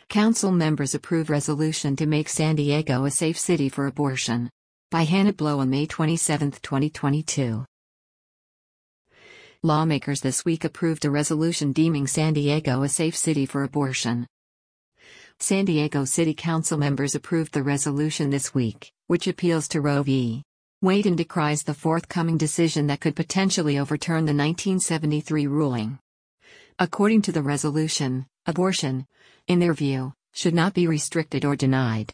Council members approve resolution to make San Diego a safe city for abortion. By Hannah Blow on May 27, 2022. Lawmakers this week approved a resolution deeming San Diego a safe city for abortion. San Diego City Council members approved the resolution this week, which appeals to Roe v. Wade and decries the forthcoming decision that could potentially overturn the 1973 ruling. According to the resolution, abortion, in their view, should not be restricted or denied.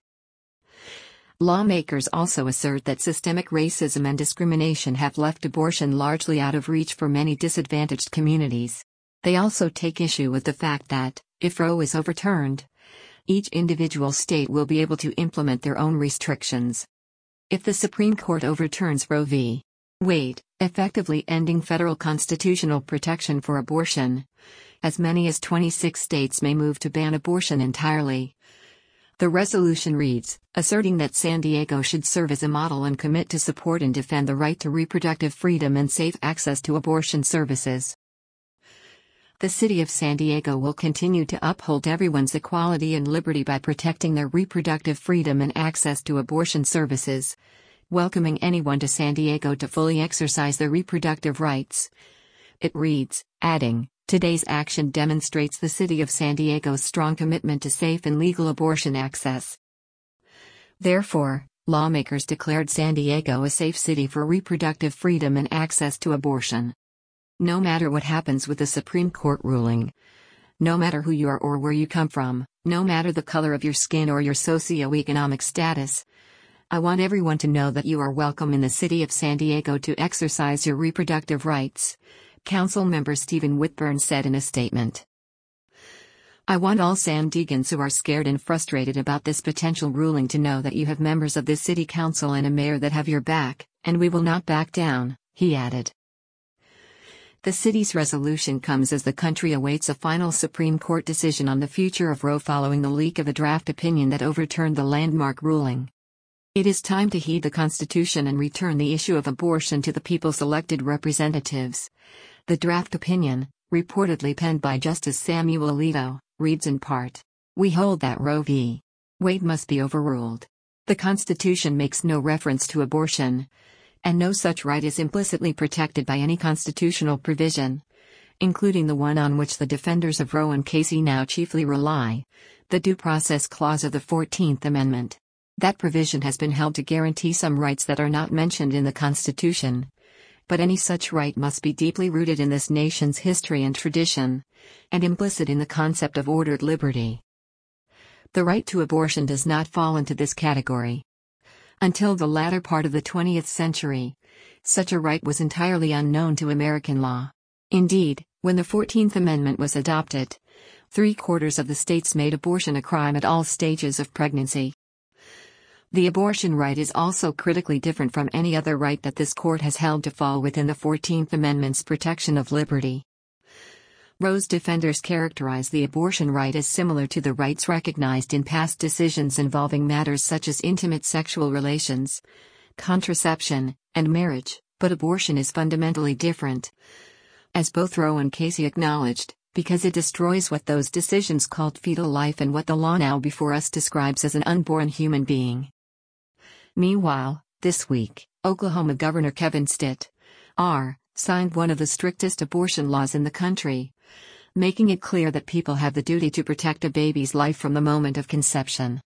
Lawmakers also assert that systemic racism and discrimination have left abortion largely out of reach for many disadvantaged communities. They also take issue with the fact that, if Roe is overturned, each individual state will be able to implement their own restrictions. If the Supreme Court overturns Roe v. Wade, effectively ending federal constitutional protection for abortion, as many as 26 states may move to ban abortion entirely. The resolution reads, asserting that San Diego should serve as a model and commit to support and defend the right to reproductive freedom and safe access to abortion services. The City of San Diego will continue to uphold everyone's equality and liberty by protecting their reproductive freedom and access to abortion services, welcoming anyone to San Diego to fully exercise their reproductive rights. It reads, adding, today's action demonstrates the City of San Diego's strong commitment to safe and legal abortion access. Therefore, lawmakers declared San Diego a safe city for reproductive freedom and access to abortion. No matter what happens with the Supreme Court ruling, no matter who you are or where you come from, no matter the color of your skin or your socioeconomic status, I want everyone to know that you are welcome in the City of San Diego to exercise your reproductive rights, Council member Stephen Whitburn said in a statement. I want all San Diegans who are scared and frustrated about this potential ruling to know that you have members of the City Council and a mayor that have your back, and we will not back down, he added. The city's resolution comes as the country awaits a final Supreme Court decision on the future of Roe following the leak of a draft opinion that overturned the landmark ruling. It is time to heed the Constitution and return the issue of abortion to the people's elected representatives. The draft opinion, reportedly penned by Justice Samuel Alito, reads in part, we hold that Roe v. Wade must be overruled. The Constitution makes no reference to abortion, and no such right is implicitly protected by any constitutional provision, including the one on which the defenders of Roe and Casey now chiefly rely, the Due Process Clause of the 14th Amendment. That provision has been held to guarantee some rights that are not mentioned in the Constitution, but any such right must be deeply rooted in this nation's history and tradition, and implicit in the concept of ordered liberty. The right to abortion does not fall into this category. Until the latter part of the 20th century, such a right was entirely unknown to American law. Indeed, when the 14th Amendment was adopted, 3/4 of the states made abortion a crime at all stages of pregnancy. The abortion right is also critically different from any other right that this court has held to fall within the 14th Amendment's protection of liberty. Roe's defenders characterize the abortion right as similar to the rights recognized in past decisions involving matters such as intimate sexual relations, contraception, and marriage, but abortion is fundamentally different, as both Roe and Casey acknowledged, because it destroys what those decisions called fetal life and what the law now before us describes as an unborn human being. Meanwhile, this week, Oklahoma Governor Kevin Stitt, R., signed one of the strictest abortion laws in the country, making it clear that people have the duty to protect a baby's life from the moment of conception.